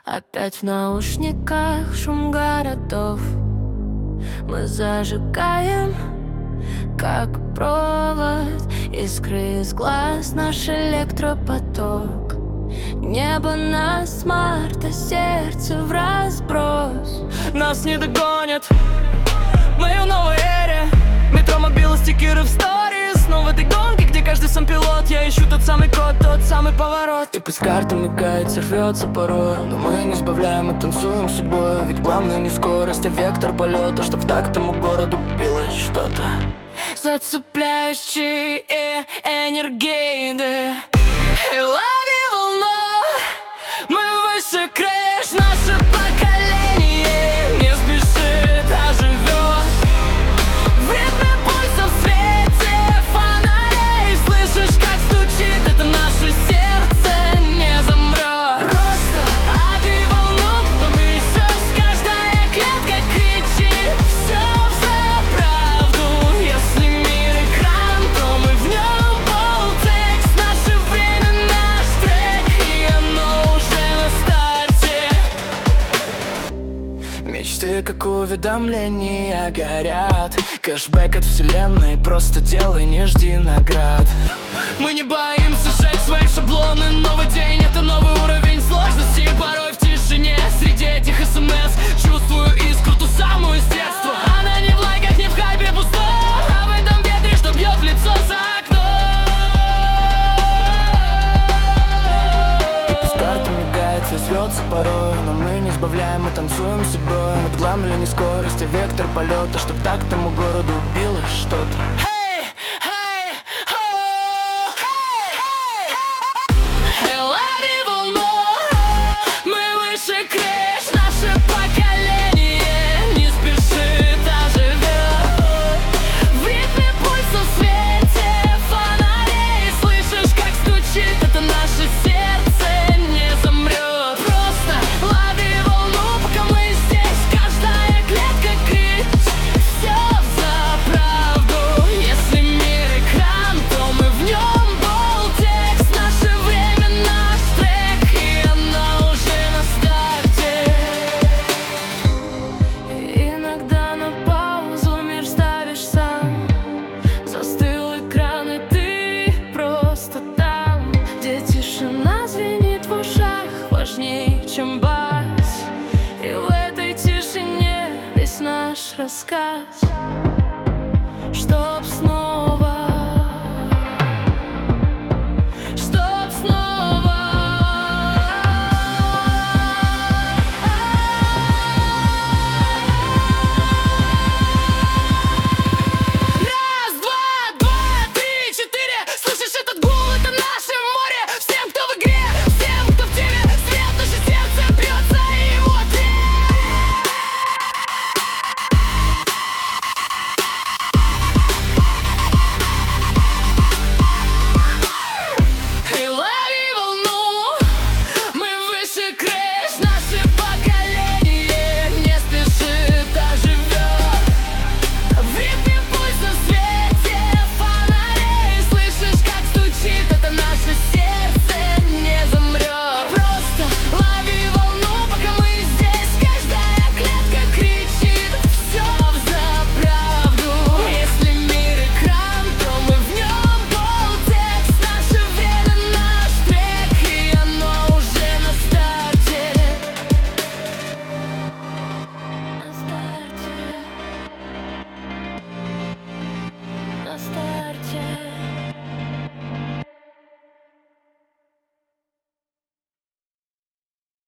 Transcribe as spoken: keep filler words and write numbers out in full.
Опять в наушниках шум городов. Мы зажигаем, как провод, искры из глаз наш электропоток. Небо на смарт, а сердце в разброс. Нас не догонят в моей новой эре. Метро, мобилы, стикеры в сторис. Снова в этой гонке, где каждый сам пилот. Я ищу тот самый код, тот самый поворот. И пусть карта мигает, рвется порой, но мы не сбавляем и танцуем с судьбой. Ведь главное не скорость, а вектор полета, чтоб в такт тому городу билось что-то. Зацепляющие энергии. И лови волну, мы выше крыш. Наше поколение не спешит, а живет в ритме пульса, в свете фонарей. Слышишь, как стучит, это наше сердце не замрет. Просто лови волну, помнишь, каждая клетка кричит. Все за правду, если мир экран, то мы в нем полтекст. Наше время, наш трек, и оно уже на старте. Мечты, как уведомления, горят. Кэшбэк от вселенной, просто делай, не жди наград. Мы не боимся сжечь свои шаблоны. Новый день — это новый уровень сложности. Порой в тишине, среди этих смс чувствую искру, ту самую с детства. Она не в лайках, не в хайпе пусто, а в этом ветре, что бьет в лицо за окном. И пусть карта мигает, все звезды порой, но мы не сбавляем и танцуем с собой. Мы главное не скорость, а вектор полета, чтоб так тому городу билось что-то. Hey, hey, oh, hey, hey, hey. Лови волну, мы выше крыш. Наше поколение не спешит, а живет в ритме пульса, в свете фонарей. Слышишь, как стучит, это наше сердце не замрет. Просто лови волну, пока мы здесь. Каждая клетка кричит. Все за правду, если мир экран, то мы в нем полтекст. Наше время, наш трек, и она уже на старте. И иногда на паузу мир ставишь сам. Застыл экран, и ты просто там, где тишина звенит в ушах важней, чем бас. И в этой тишине весь наш рассказ, чтоб снова